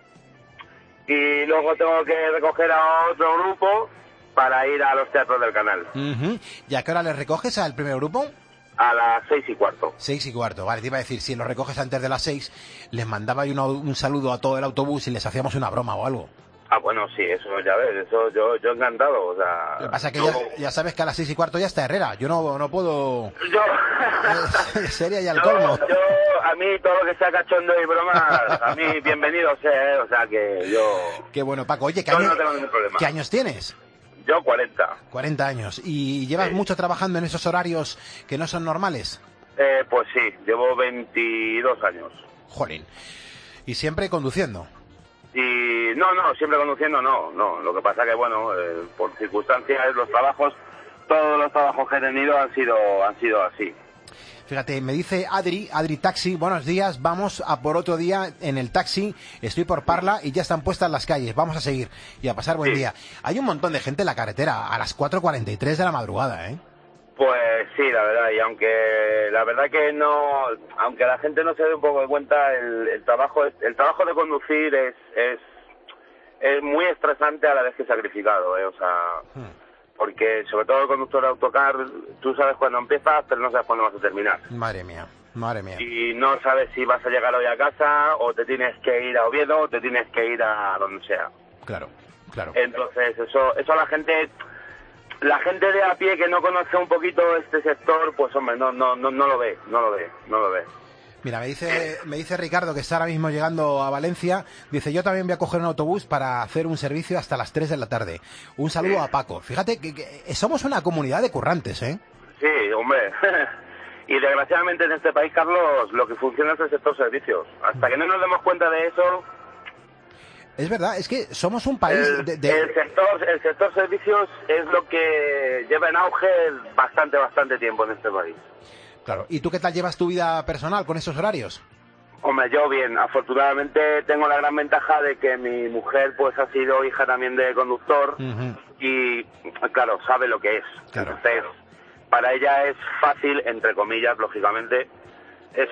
y luego tengo que recoger a otro grupo para ir a los teatros del canal. ¿Y a qué hora les recoges al primer grupo? A las 6:15. 6:15, vale, te iba a decir, si los recoges antes de las 6, les mandaba yo un saludo a todo el autobús y les hacíamos una broma o algo. Ah, bueno, sí, eso ya ves, eso yo encantado, o sea... Lo que pasa es que ya sabes que a las 6:15 ya está Herrera, yo no puedo... Sería ya el colmo. A mí todo lo que sea cachondo y broma, a mí bienvenido sea, o sea que yo... Qué bueno, Paco, oye, no tengo ningún problema. ¿Qué años tienes? Yo 40. 40 años. ¿Y llevas mucho trabajando en esos horarios que no son normales? Pues sí, llevo 22 años. Jolín. ¿Y siempre conduciendo? Y no, siempre conduciendo no. Lo que pasa que, bueno, por circunstancias, todos los trabajos que he tenido han sido así. Fíjate, me dice Adri Taxi, buenos días, vamos a por otro día en el taxi, estoy por Parla y ya están puestas las calles, vamos a seguir y a pasar buen día. Hay un montón de gente en la carretera a las 4:43 de la madrugada, ¿eh? Pues sí, la verdad, y aunque la verdad que no, aunque la gente no se dé un poco de cuenta, el trabajo de conducir es muy estresante a la vez que sacrificado, o sea... Porque sobre todo el conductor de autocar, tú sabes cuándo empiezas, pero no sabes cuándo vas a terminar. Madre mía. Y no sabes si vas a llegar hoy a casa, o te tienes que ir a Oviedo, o te tienes que ir a donde sea. Claro. Entonces, eso la gente de a pie que no conoce un poquito este sector, pues hombre, no lo ve. Mira, me dice Ricardo, que está ahora mismo llegando a Valencia, dice, yo también voy a coger un autobús para hacer un servicio hasta las 3 de la tarde. Un saludo a Paco. Fíjate que somos una comunidad de currantes, ¿eh? Sí, hombre. Y desgraciadamente en este país, Carlos, lo que funciona es el sector servicios. Hasta que no nos demos cuenta de eso... Es verdad, es que somos un país El sector servicios es lo que lleva en auge bastante tiempo en este país. Claro. ¿Y tú qué tal llevas tu vida personal con esos horarios? Hombre, yo bien. Afortunadamente tengo la gran ventaja de que mi mujer pues ha sido hija también de conductor y, claro, sabe lo que es. Claro. Entonces, para ella es fácil, entre comillas, lógicamente, es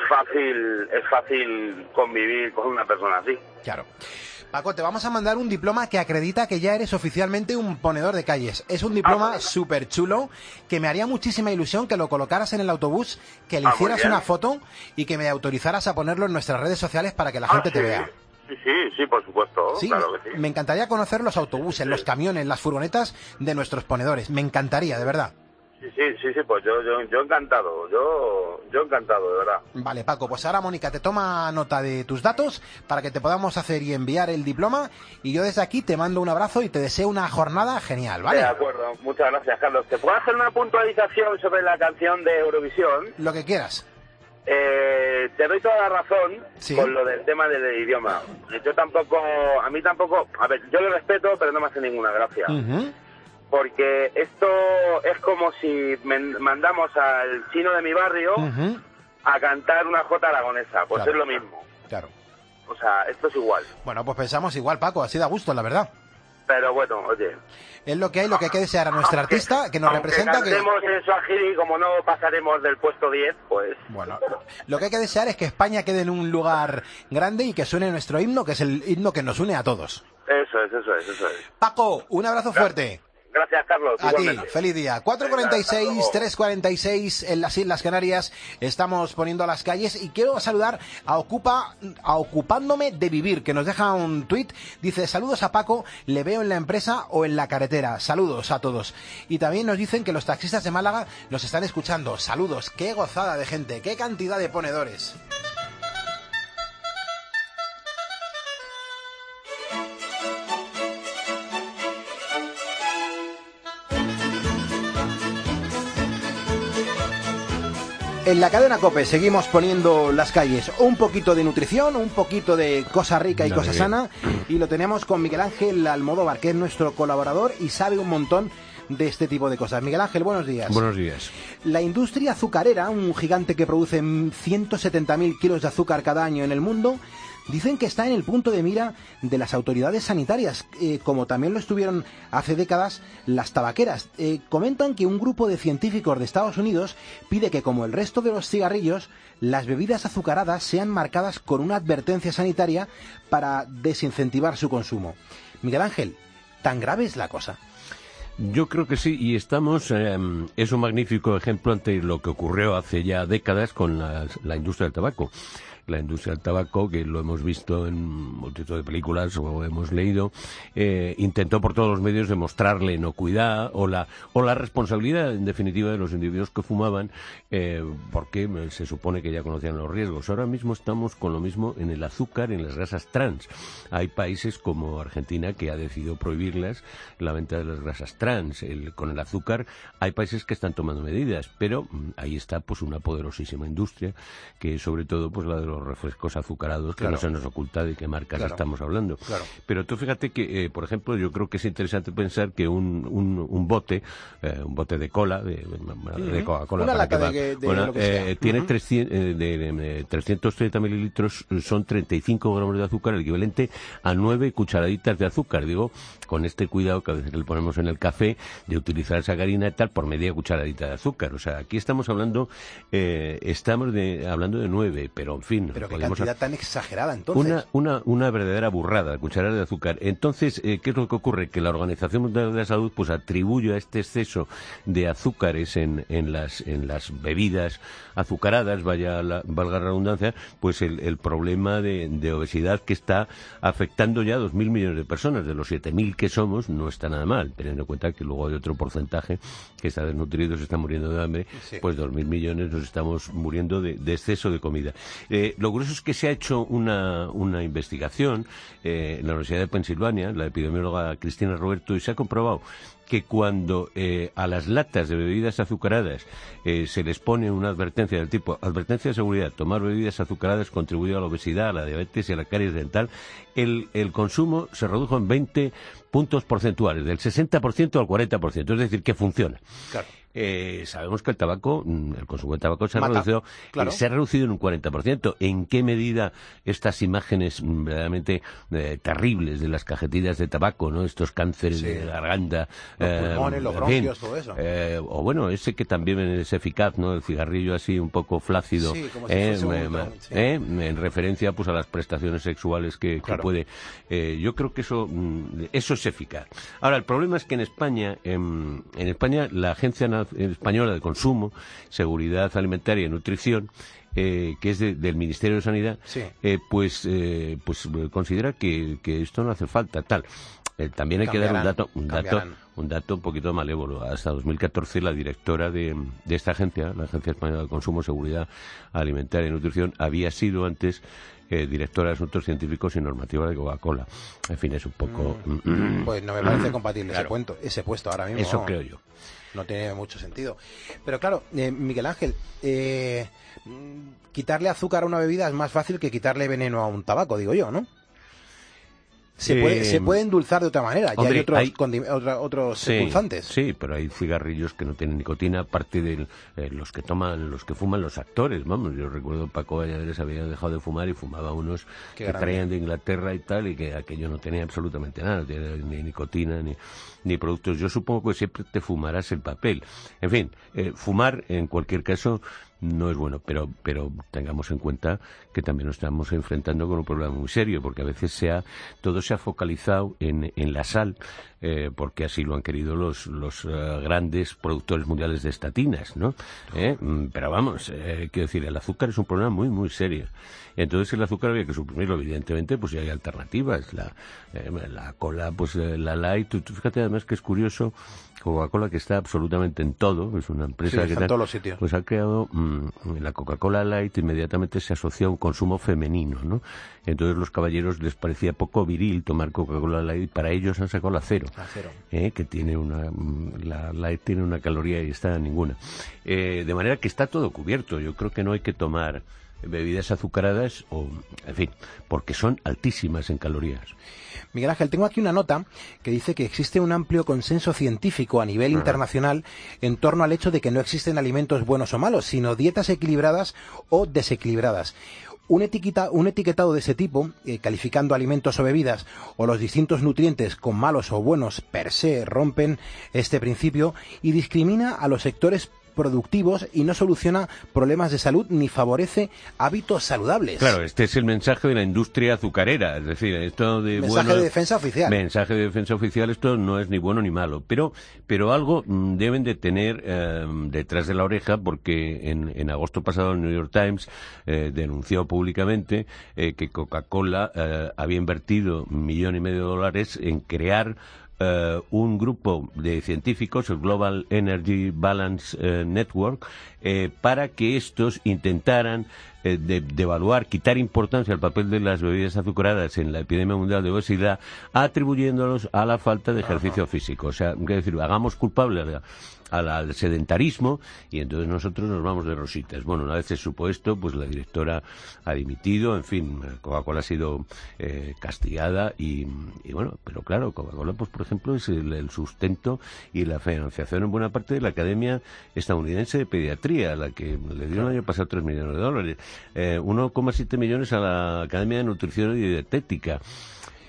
fácil convivir con una persona así. Claro. Paco, te vamos a mandar un diploma que acredita que ya eres oficialmente un ponedor de calles. Es un diploma súper chulo, que me haría muchísima ilusión que lo colocaras en el autobús, que le hicieras una foto y que me autorizaras a ponerlo en nuestras redes sociales para que la gente te vea. Sí, por supuesto. Sí, claro que sí. Me encantaría conocer los autobuses, los camiones, las furgonetas de nuestros ponedores. Me encantaría, de verdad. Sí, pues yo encantado, yo encantado, de verdad. Vale, Paco, pues ahora Mónica te toma nota de tus datos para que te podamos hacer y enviar el diploma, y yo desde aquí te mando un abrazo y te deseo una jornada genial, ¿vale? De acuerdo, muchas gracias, Carlos. ¿Te puedo hacer una puntualización sobre la canción de Eurovisión? Lo que quieras. Te doy toda la razón con lo del tema del idioma. A mí tampoco, a ver, yo lo respeto, pero no me hace ninguna gracia. Porque esto es como si mandamos al chino de mi barrio a cantar una jota aragonesa. Pues claro, es lo mismo. Claro. O sea, esto es igual. Bueno, pues pensamos igual, Paco, así da gusto, la verdad. Pero bueno, oye... Es lo que hay que desear a nuestra artista, que nos representa... Aunque cantemos en Swahili, como no pasaremos del puesto 10, pues... Bueno, lo que hay que desear es que España quede en un lugar grande y que suene nuestro himno, que es el himno que nos une a todos. Eso es. Paco, un abrazo fuerte. Gracias, Carlos. A ti, feliz día. 4:46, 3:46 en las Islas Canarias. Estamos poniendo a las calles y quiero saludar a Ocupándome de Vivir, que nos deja un tuit. Dice, saludos a Paco, le veo en la empresa o en la carretera. Saludos a todos. Y también nos dicen que los taxistas de Málaga nos están escuchando. Saludos, qué gozada de gente, qué cantidad de ponedores. En la cadena COPE seguimos poniendo las calles, un poquito de nutrición, un poquito de cosa rica y cosa sana, y lo tenemos con Miguel Ángel Almodóvar, que es nuestro colaborador y sabe un montón de este tipo de cosas. Miguel Ángel, buenos días. Buenos días. La industria azucarera, un gigante que produce 170.000 kilos de azúcar cada año en el mundo, dicen que está en el punto de mira de las autoridades sanitarias, como también lo estuvieron hace décadas las tabaqueras. Comentan que un grupo de científicos de Estados Unidos pide que, como el resto de los cigarrillos, las bebidas azucaradas sean marcadas con una advertencia sanitaria para desincentivar su consumo. Miguel Ángel, ¿tan grave es la cosa? Yo creo que sí, y estamos, es un magnífico ejemplo ante lo que ocurrió hace ya décadas con la industria del tabaco. La industria del tabaco, que lo hemos visto en multitud de películas o hemos leído, intentó por todos los medios demostrarle inocuidad o la responsabilidad, en definitiva, de los individuos que fumaban, porque se supone que ya conocían los riesgos. Ahora mismo estamos con lo mismo en el azúcar, en las grasas trans. Hay países como Argentina que ha decidido prohibirlas, la venta de las grasas trans. Con el azúcar hay países que están tomando medidas, pero ahí está pues una poderosísima industria, que sobre todo pues la de los refrescos azucarados, que no se nos oculta de qué marcas estamos hablando. Pero tú fíjate que, por ejemplo, yo creo que es interesante pensar que un bote de cola, de Coca-Cola, una lata de tiene 330 mililitros, son 35 gramos de azúcar, el equivalente a 9 cucharaditas de azúcar. Digo, con este cuidado que a veces le ponemos en el café, de utilizar sacarina y tal, por media cucharadita de azúcar. O sea, aquí estamos hablando, de 9, pero en fin, menos. Pero qué cantidad tan exagerada, entonces. Una verdadera burrada, cucharada de azúcar. Entonces, ¿qué es lo que ocurre? Que la Organización Mundial de la Salud pues atribuye a este exceso de azúcares en las bebidas azucaradas, valga la redundancia, pues el problema de obesidad que está afectando ya a 2.000 millones de personas. De los 7.000 que somos, no está nada mal, teniendo en cuenta que luego hay otro porcentaje que está desnutrido, se está muriendo de hambre, pues 2.000 millones nos estamos muriendo de exceso de comida. Lo curioso es que se ha hecho una investigación en la Universidad de Pensilvania, la epidemióloga Cristina Roberto, y se ha comprobado que cuando a las latas de bebidas azucaradas se les pone una advertencia del tipo advertencia de seguridad, tomar bebidas azucaradas contribuye a la obesidad, a la diabetes y a la caries dental, el consumo se redujo en 20 puntos porcentuales, del 60% al 40%, es decir, que funciona. Claro. Sabemos que el tabaco, el consumo de tabaco se ha reducido, claro. Se ha reducido en un 40%. ¿En qué medida estas imágenes verdaderamente terribles de las cajetillas de tabaco, ¿no? Estos cánceres de garganta, los pulmones, los bronquios, todo eso? O bueno, ese que también es eficaz, ¿no? El cigarrillo así un poco flácido, como si fuese en referencia pues a las prestaciones sexuales que puede. Yo creo que eso es eficaz. Ahora, el problema es que en España la Agencia Española de Consumo, Seguridad Alimentaria y Nutrición, que es del Ministerio de Sanidad, pues considera que esto no hace falta, tal. También hay que dar un dato un poquito malévolo. Hasta 2014 la directora de esta agencia, la Agencia Española de Consumo, Seguridad Alimentaria y Nutrición, había sido antes directora de Asuntos Científicos y Normativa de Coca-Cola. En fin, es un poco... Pues no me parece compatible ese puesto ahora mismo. Eso creo yo. No tiene mucho sentido. Pero claro, Miguel Ángel, quitarle azúcar a una bebida es más fácil que quitarle veneno a un tabaco, digo yo, ¿no? Se puede endulzar de otra manera. Hombre, hay otros endulzantes. Sí, pero hay cigarrillos que no tienen nicotina, aparte de los que fuman los actores. Vamos, yo recuerdo Paco Valladares había dejado de fumar y fumaba unos que traían de Inglaterra y tal, y que aquello no tenía absolutamente nada, no tenía ni nicotina ni productos. Yo supongo que siempre te fumarás el papel. En fin, fumar en cualquier caso no es bueno, pero tengamos en cuenta que también nos estamos enfrentando con un problema muy serio, porque a veces todo se ha focalizado en la sal, porque así lo han querido los grandes productores mundiales de estatinas, ¿no? Pero vamos, quiero decir, el azúcar es un problema muy, muy serio. Entonces el azúcar había que suprimirlo, evidentemente, pues ya hay alternativas. La cola, pues la light. Tú fíjate además que es curioso, Coca-Cola, que está absolutamente en todo, es una empresa que está en todos los sitios. Pues ha creado la Coca-Cola Light, inmediatamente se asocia a un consumo femenino, ¿no? Entonces los caballeros les parecía poco viril tomar Coca-Cola Light, para ellos han sacado la cero. Que tiene la Light tiene una caloría y esta ninguna. De manera que está todo cubierto. Yo creo que no hay que tomar bebidas azucaradas, en fin, porque son altísimas en calorías. Miguel Ángel, tengo aquí una nota que dice que existe un amplio consenso científico a nivel internacional en torno al hecho de que no existen alimentos buenos o malos, sino dietas equilibradas o desequilibradas. Un etiquetado de ese tipo, calificando alimentos o bebidas o los distintos nutrientes con malos o buenos per se, rompen este principio y discrimina a los sectores productivos y no soluciona problemas de salud ni favorece hábitos saludables. Claro, este es el mensaje de la industria azucarera, es decir, esto de mensaje de defensa oficial. Mensaje de defensa oficial, esto no es ni bueno ni malo, pero algo deben de tener detrás de la oreja, porque en agosto pasado el New York Times denunció públicamente que Coca-Cola había invertido $1,5 millones en crear un grupo de científicos, el Global Energy Balance Network, para que estos intentaran devaluar, quitar importancia al papel de las bebidas azucaradas en la epidemia mundial de obesidad, atribuyéndolos a la falta de ejercicio físico. O sea, es decir, hagamos culpable al sedentarismo y entonces nosotros nos vamos de rositas. Bueno, una vez se supo esto, pues la directora ha dimitido, en fin, Coca-Cola ha sido castigada y bueno, pero claro, Coca-Cola, pues por ejemplo, es el sustento y la financiación en buena parte de la Academia Estadounidense de Pediatría, a la que le dieron el año pasado $3 millones, 1,7 millones a la Academia de Nutrición y Dietética.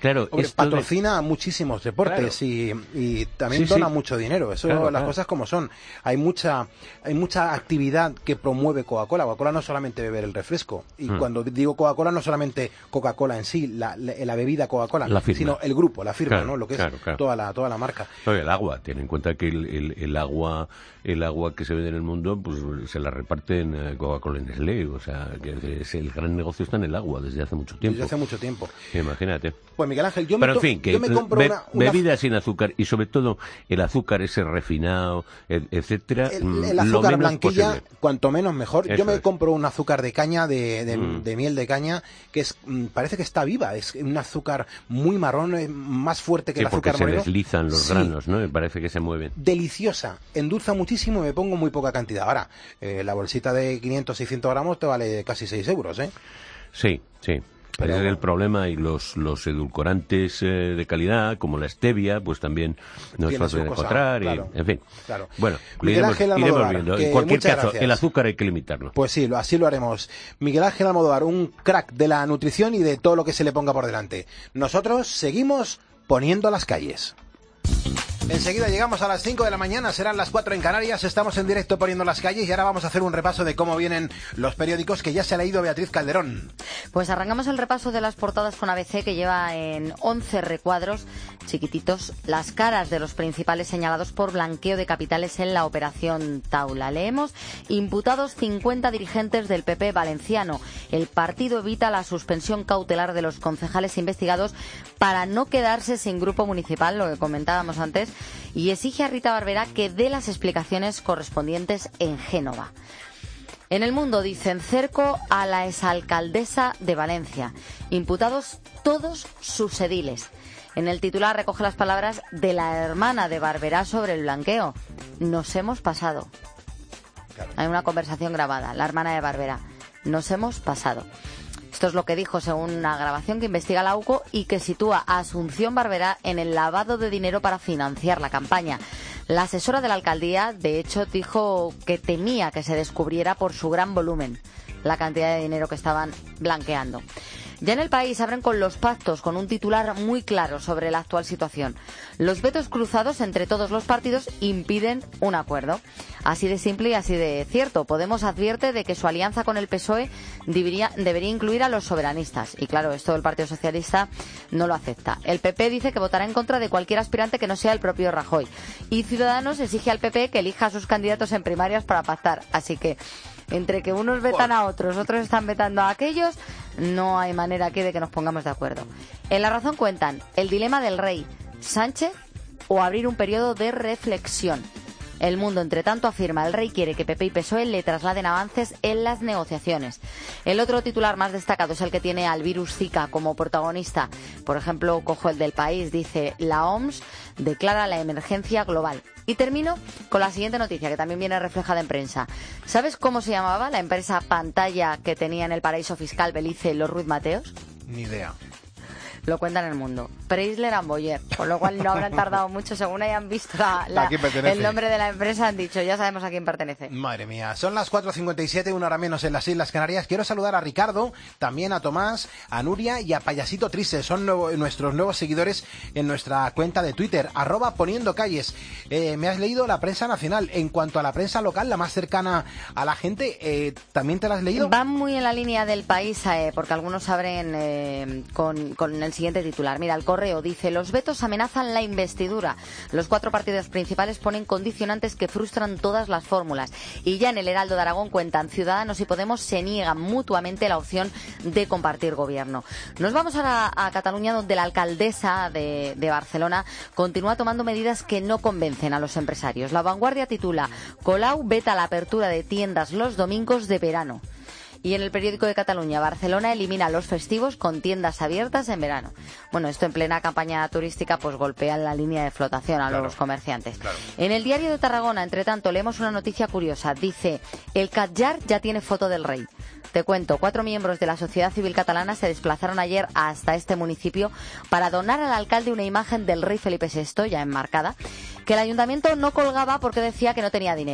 Claro, hombre, patrocina muchísimos deportes, claro. y también dona mucho dinero. Eso, claro, las cosas como son. Hay mucha actividad que promueve Coca-Cola. Coca-Cola no es solamente beber el refresco. Y cuando digo Coca-Cola, no solamente Coca-Cola en sí, la bebida Coca-Cola, sino el grupo, la firma, ¿no? Lo que es toda la marca. El agua, ten en cuenta que el agua que se vende en el mundo, pues se la reparten Coca-Cola y Nestlé. O sea, que el gran negocio está en el agua desde hace mucho tiempo. Desde hace mucho tiempo. Imagínate. Pues Miguel Ángel, Pero en fin, que bebida sin azúcar, y sobre todo el azúcar ese refinado, etcétera, el azúcar blanquilla, posible. Cuanto menos mejor. Yo me compro un azúcar de caña, de miel de caña, que parece que está viva, es un azúcar muy marrón, más fuerte que el azúcar moreno. Porque se deslizan los granos, ¿no? Me parece que se mueven. Deliciosa, endulza muchísimo y me pongo muy poca cantidad. Ahora, la bolsita de 500-600 gramos te vale casi 6 euros, ¿eh? Sí. Pero ese es el problema, y los edulcorantes de calidad, como la stevia, pues también no es fácil de encontrar, claro, en fin. Claro. Bueno, iremos viendo. En cualquier caso, gracias. El azúcar hay que limitarlo. Pues sí, así lo haremos. Miguel Ángel Almodóvar, un crack de la nutrición y de todo lo que se le ponga por delante. Nosotros seguimos poniendo las calles. Enseguida llegamos a las 5 de la mañana, serán las 4 en Canarias, estamos en directo poniendo las calles y ahora vamos a hacer un repaso de cómo vienen los periódicos que ya se ha leído Beatriz Calderón. Pues arrancamos el repaso de las portadas con ABC, que lleva en 11 recuadros chiquititos las caras de los principales señalados por blanqueo de capitales en la operación Taula. Leemos: imputados 50 dirigentes del PP valenciano. El partido evita la suspensión cautelar de los concejales investigados para no quedarse sin grupo municipal, lo que comentábamos antes, y exige a Rita Barberá que dé las explicaciones correspondientes en Génova. En El Mundo dicen: cerco a la exalcaldesa de Valencia. Imputados todos sus ediles. En el titular recoge las palabras de la hermana de Barberá sobre el blanqueo. Nos hemos pasado. Hay una conversación grabada, la hermana de Barberá. Nos hemos pasado. Esto es lo que dijo según una grabación que investiga la UCO y que sitúa a Asunción Barberá en el lavado de dinero para financiar la campaña. La asesora de la alcaldía, de hecho, dijo que temía que se descubriera por su gran volumen la cantidad de dinero que estaban blanqueando. Ya en El País abren con los pactos, con un titular muy claro sobre la actual situación. Los vetos cruzados entre todos los partidos impiden un acuerdo. Así de simple y así de cierto. Podemos advierte de que su alianza con el PSOE debería incluir a los soberanistas. Y claro, esto el Partido Socialista no lo acepta. El PP dice que votará en contra de cualquier aspirante que no sea el propio Rajoy. Y Ciudadanos exige al PP que elija a sus candidatos en primarias para pactar. Así que entre que unos vetan a otros, otros están vetando a aquellos, no hay manera aquí de que nos pongamos de acuerdo. En La Razón cuentan el dilema del rey: Sánchez o abrir un periodo de reflexión. El Mundo, entre tanto, afirma: el rey quiere que PP y PSOE le trasladen avances en las negociaciones. El otro titular más destacado es el que tiene al virus Zika como protagonista. Por ejemplo, cojo el del País, dice: la OMS declara la emergencia global. Y termino con la siguiente noticia, que también viene reflejada en prensa. ¿Sabes cómo se llamaba la empresa pantalla que tenía en el paraíso fiscal Belice los Ruiz Mateos? Ni idea. Lo cuentan en El Mundo. Chrysler and Boyer, con lo cual no habrán tardado mucho. Según hayan visto el nombre de la empresa, han dicho: ya sabemos a quién pertenece. Madre mía, son las 4:57, una hora menos en las Islas Canarias. Quiero saludar a Ricardo, también a Tomás, a Nuria y a Payasito Triste. Son nuestros nuevos seguidores en nuestra cuenta de Twitter, @poniendocalles. Me has leído la prensa nacional. En cuanto a la prensa local, la más cercana a la gente, ¿también te la has leído? Van muy en la línea del País, porque algunos abren con el siguiente titular. Mira, El Correo dice: los vetos amenazan la investidura. Los 4 partidos principales ponen condicionantes que frustran todas las fórmulas. Y ya en El Heraldo de Aragón cuentan: Ciudadanos y Podemos se niegan mutuamente la opción de compartir gobierno. Nos vamos ahora a Cataluña, donde la alcaldesa de Barcelona continúa tomando medidas que no convencen a los empresarios. La Vanguardia titula: Colau veta la apertura de tiendas los domingos de verano. Y en El Periódico de Cataluña: Barcelona elimina los festivos con tiendas abiertas en verano. Bueno, esto en plena campaña turística pues golpea la línea de flotación a los comerciantes. Claro. En El Diario de Tarragona, entre tanto, leemos una noticia curiosa. Dice: el Catllar ya tiene foto del rey. Te cuento, 4 miembros de la sociedad civil catalana se desplazaron ayer hasta este municipio para donar al alcalde una imagen del rey Felipe VI, ya enmarcada, que el ayuntamiento no colgaba porque decía que no tenía dinero.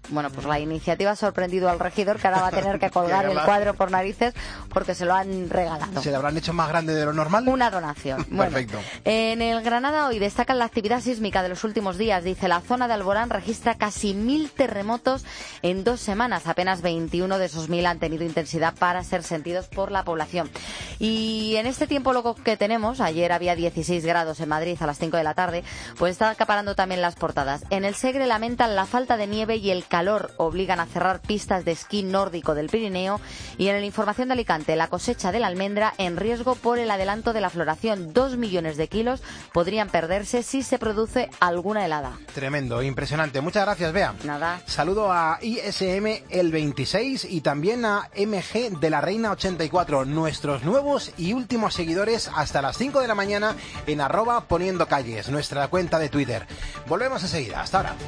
Bueno, pues la iniciativa ha sorprendido al regidor, que ahora va a tener que colgar el cuadro por narices porque se lo han regalado. ¿Se le habrán hecho más grande de lo normal? Una donación. Bueno, perfecto. En el Granada hoy destacan la actividad sísmica de los últimos días. Dice, la zona de Alborán registra casi 1000 terremotos en 2 semanas. Apenas 21 de esos 1000 han tenido intensidad para ser sentidos por la población. Y en este tiempo loco que tenemos, ayer había 16 grados en Madrid a las 5 de la tarde, pues está acaparando también las portadas. En el Segre lamentan la falta de nieve y el calor obligan a cerrar pistas de esquí nórdico del Pirineo. Y en el Información de Alicante, la cosecha de la almendra en riesgo por el adelanto de la floración. 2 millones de kilos podrían perderse si se produce alguna helada. Tremendo, impresionante. Muchas gracias, Bea. Nada. Saludo a ISM el 26 y también a MG de la Reina 84, nuestros nuevos y últimos seguidores hasta las 5 de la mañana en @poniendocalles, nuestra cuenta de Twitter. Volvemos enseguida. Hasta ahora.